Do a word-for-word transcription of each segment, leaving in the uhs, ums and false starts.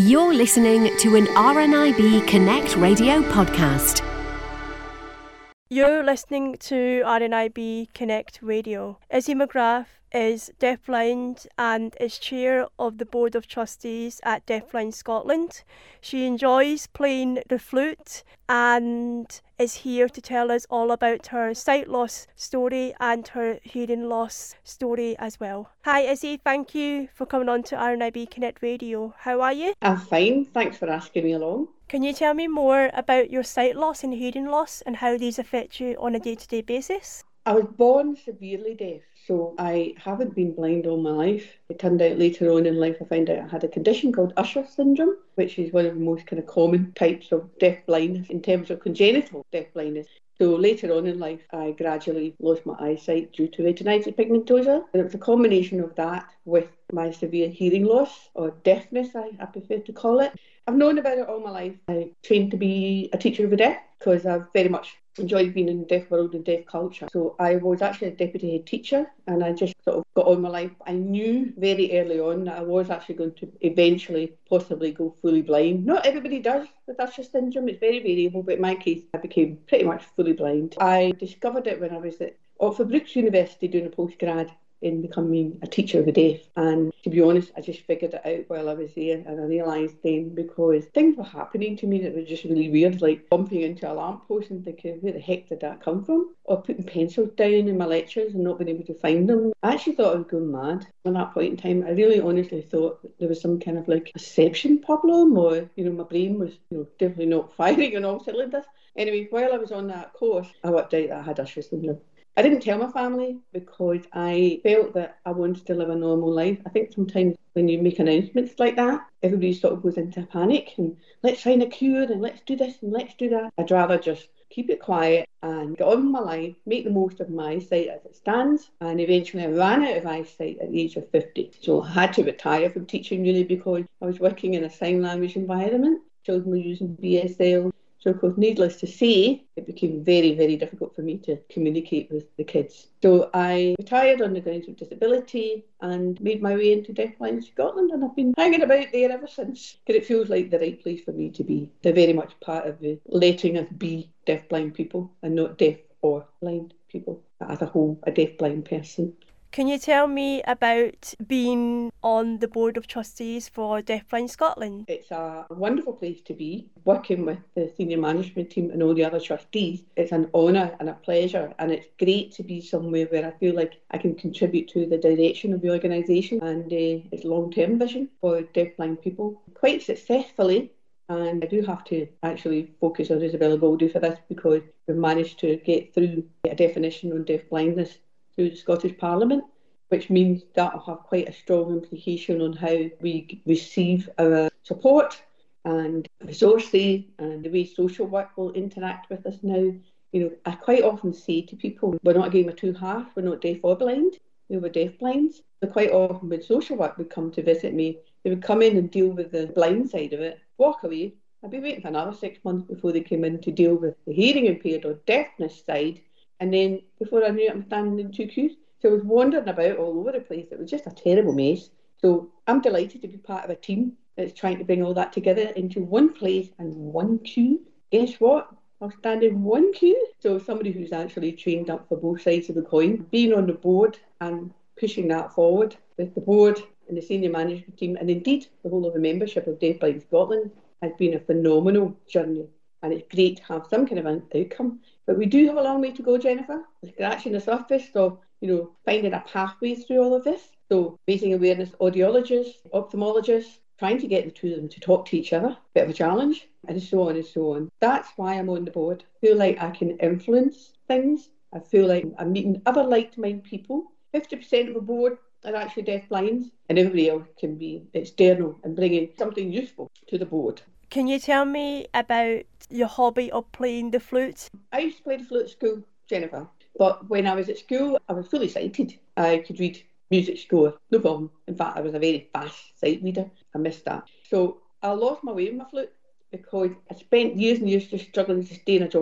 You're listening to an R N I B Connect radio podcast. You're listening to R N I B Connect Radio. Izzy McGrath is deafblind and is chair of the Board of Trustees at Deafblind Scotland. She enjoys playing the flute and is here to tell us all about her sight loss story and her hearing loss story as well. Hi Izzy, thank you for coming on to R N I B Connect Radio. How are you? I'm fine, thanks for asking me along. Can you tell me more about your sight loss and hearing loss and how these affect you on a day-to-day basis? I was born severely deaf, so I haven't been blind all my life. It turned out later on in life I found out I had a condition called Usher syndrome, which is one of the most kind of common types of deaf blindness in terms of congenital deaf blindness. So later on in life, I gradually lost my eyesight due to retinitis pigmentosa. And it was a combination of that with my severe hearing loss, or deafness, I, I prefer to call it. I've known about it all my life. I trained to be a teacher of the deaf because I've very much enjoyed being in the deaf world and deaf culture. So I was actually a deputy head teacher and I just sort of got on my life. I knew very early on that I was actually going to eventually possibly go fully blind. Not everybody does with Usher syndrome, it's very variable, but in my case I became pretty much fully blind. I discovered it when I was at Oxford Brookes University doing a postgrad in becoming a teacher of the deaf, and to be honest I just figured it out while I was there, and I realised then because things were happening to me that were just really weird, like bumping into a lamppost and thinking where the heck did that come from, or putting pencils down in my lectures and not being able to find them. I actually thought I was going mad at that point in time. I really honestly thought there was some kind of like perception problem, or you know my brain was you know definitely not firing on all cylinders. Anyway, while I was on that course I worked out that I had Usher syndrome. I didn't tell my family because I felt that I wanted to live a normal life. I think sometimes when you make announcements like that, everybody sort of goes into a panic and let's find a cure and let's do this and let's do that. I'd rather just keep it quiet and get on with my life, make the most of my eyesight as it stands, and eventually I ran out of eyesight at the age of fifty. So I had to retire from teaching really because I was working in a sign language environment. Children were using B S L. So of course, needless to say, it became very, very difficult for me to communicate with the kids. So I retired on the grounds of disability and made my way into Deafblind Scotland, and I've been hanging about there ever since, because it feels like the right place for me to be. They're very much part of the letting us be deaf-blind people and not deaf or blind people. As a whole, a deaf-blind person. Can you tell me about being on the Board of Trustees for Deafblind Scotland? It's a wonderful place to be, working with the senior management team and all the other trustees. It's an honour and a pleasure, and it's great to be somewhere where I feel like I can contribute to the direction of the organisation and uh, its long-term vision for deafblind people quite successfully. And I do have to actually focus on Isabella Goldie for this because we've managed to get through a definition on deafblindness through the Scottish Parliament, which means that will have quite a strong implication on how we receive our support and resources and the way social work will interact with us now. You know, I quite often say to people, we're not a game of two halves, we're not deaf or blind, we were deaf blinds. So quite often when social work would come to visit me, they would come in and deal with the blind side of it, walk away. I'd be waiting for another six months before they came in to deal with the hearing impaired or deafness side. And then before I knew it, I'm standing in two queues. So I was wandering about all over the place. It was just a terrible mess. So I'm delighted to be part of a team that's trying to bring all that together into one place and one queue. Guess what? I'll stand in one queue. So somebody who's actually trained up for both sides of the coin, being on the board and pushing that forward with the board and the senior management team, and indeed the whole of the membership of Deafblind Scotland, has been a phenomenal journey. And it's great to have some kind of an outcome. But we do have a long way to go, Jennifer. We're scratching the surface of, you know, finding a pathway through all of this. So raising awareness, audiologists, ophthalmologists, trying to get the two of them to talk to each other, bit of a challenge, and so on and so on. That's why I'm on the board. I feel like I can influence things. I feel like I'm meeting other like-minded people. fifty percent of the board are actually deaf-blind, and everybody else can be external and bringing something useful to the board. Can you tell me about your hobby of playing the flute? I used to play the flute at school, Jennifer. But when I was at school, I was fully sighted. I could read music score, no problem. In fact, I was a very fast sight reader. I missed that. So I lost my way with my flute because I spent years and years just struggling to stay in a job.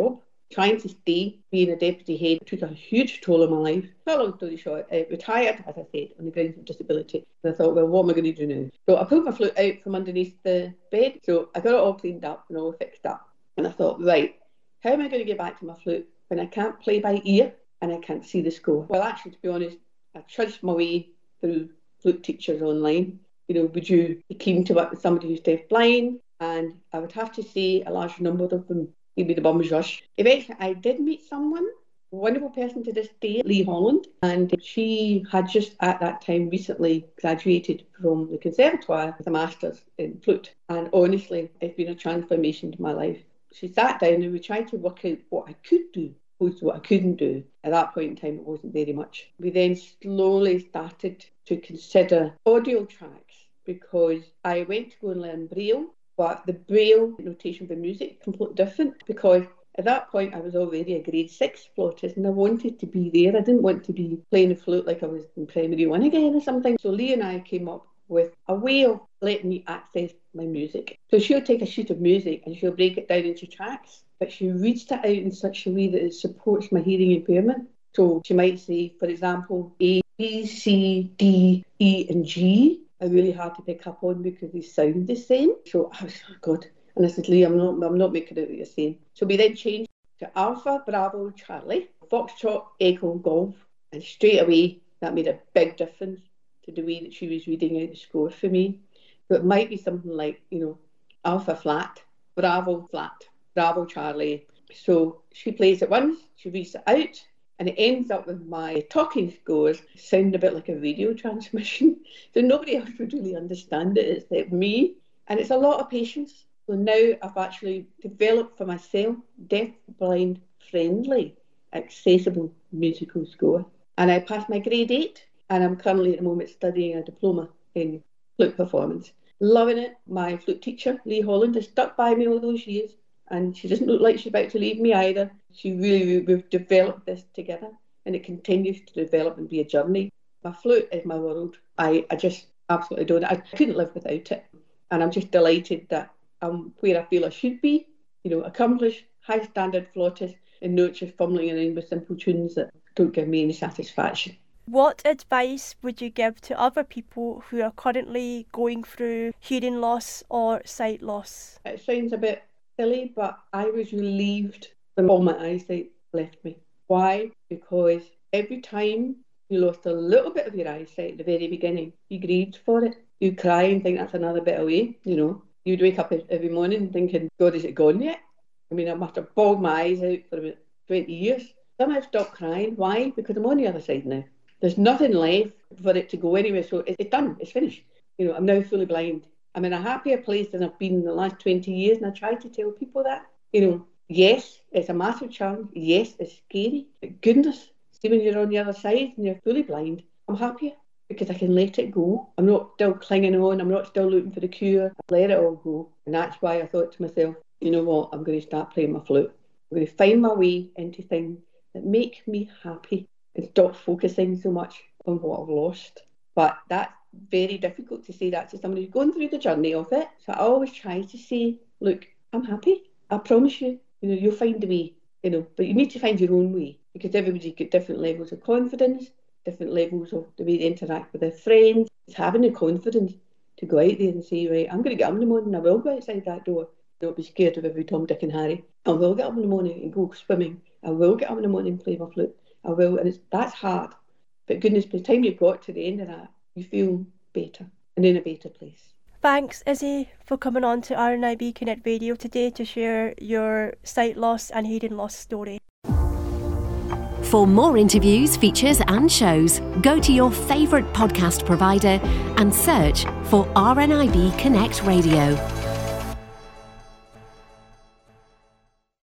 trying to stay being a deputy head took a huge toll on my life. Not a long story short, I retired, as I said, on the grounds of disability. And I thought, well, what am I going to do now? So I pulled my flute out from underneath the bed. So I got it all cleaned up and all fixed up. And I thought, right, how am I going to get back to my flute when I can't play by ear and I can't see the score? Well, actually, to be honest, I trudged my way through flute teachers online. You know, would you be keen to work with somebody who's deaf-blind? And I would have to say a large number of them gave me the bum's rush. Eventually, I did meet someone, a wonderful person to this day, Lee Holland, and she had just at that time recently graduated from the Conservatoire with a Master's in flute. And honestly, it's been a transformation to my life. She sat down and we tried to work out what I could do, opposed to what I couldn't do. At that point in time, it wasn't very much. We then slowly started to consider audio tracks because I went to go and learn Braille. But the Braille notation for music is completely different because at that point I was already a grade six flautist and I wanted to be there. I didn't want to be playing the flute like I was in primary one again or something. So Lee and I came up with a way of letting me access my music. So she'll take a sheet of music and she'll break it down into tracks, but she reads it out in such a way that it supports my hearing impairment. So she might say, for example, A, B, C, D, E and G. Are really hard to pick up on because they sound the same. So I was, oh God. And I said, Lee, I'm not, I'm not making out what you're saying. So we then changed to Alpha, Bravo, Charlie, Foxtrot, Echo, Golf. And straight away, that made a big difference to the way that she was reading out the score for me. So it might be something like, you know, Alpha flat, Bravo flat, Bravo, Charlie. So she plays it once, she reads it out, and it ends up with my talking scores sound a bit like a radio transmission. So nobody else would really understand it except me. And it's a lot of patience. So now I've actually developed for myself deaf, blind, friendly, accessible musical score. And I passed my grade eight and I'm currently at the moment studying a diploma in flute performance. Loving it. My flute teacher, Lee Holland, has stuck by me all those years. And she doesn't look like she's about to leave me either. She really, we've developed this together and it continues to develop and be a journey. My flute is my world. I, I just absolutely don't. I couldn't live without it. And I'm just delighted that I'm where I feel I should be. You know, accomplished, high standard flautist and not just fumbling around with simple tunes that don't give me any satisfaction. What advice would you give to other people who are currently going through hearing loss or sight loss? It sounds a bit silly, but I was relieved when all my eyesight left me. Why? Because every time you lost a little bit of your eyesight at the very beginning, you grieved for it. You cry and think that's another bit away, you know. You'd wake up every morning thinking, God, is it gone yet? I mean, I must have bawled my eyes out for about twenty years. Then I've stopped crying. Why? Because I'm on the other side now. There's nothing left for it to go anywhere, so it's done, it's finished. You know, I'm now fully blind. I'm in a happier place than I've been in the last twenty years, and I try to tell people that. You know, yes, it's a massive challenge. Yes, it's scary. But goodness, see when you're on the other side and you're fully blind, I'm happier because I can let it go. I'm not still clinging on. I'm not still looking for the cure. I let it all go. And that's why I thought to myself, you know what, I'm going to start playing my flute. I'm going to find my way into things that make me happy and stop focusing so much on what I've lost. But that's very difficult to say that to somebody who's going through the journey of it. So I always try to say, look, I'm happy. I promise you, you know, you'll find a way, you know, but you need to find your own way because everybody's got different levels of confidence, different levels of the way they interact with their friends. It's having the confidence to go out there and say, right, I'm going to get up in the morning, I will go outside that door. Don't be scared of every Tom, Dick and Harry. I will get up in the morning and go swimming. I will get up in the morning and play my flute. I will, and it's, that's hard. But goodness, by the time you've got to the end of that, you feel better and in a better place. Thanks, Izzy, for coming on to R N I B Connect Radio today to share your sight loss and hearing loss story. For more interviews, features and shows, go to your favourite podcast provider and search for R N I B Connect Radio.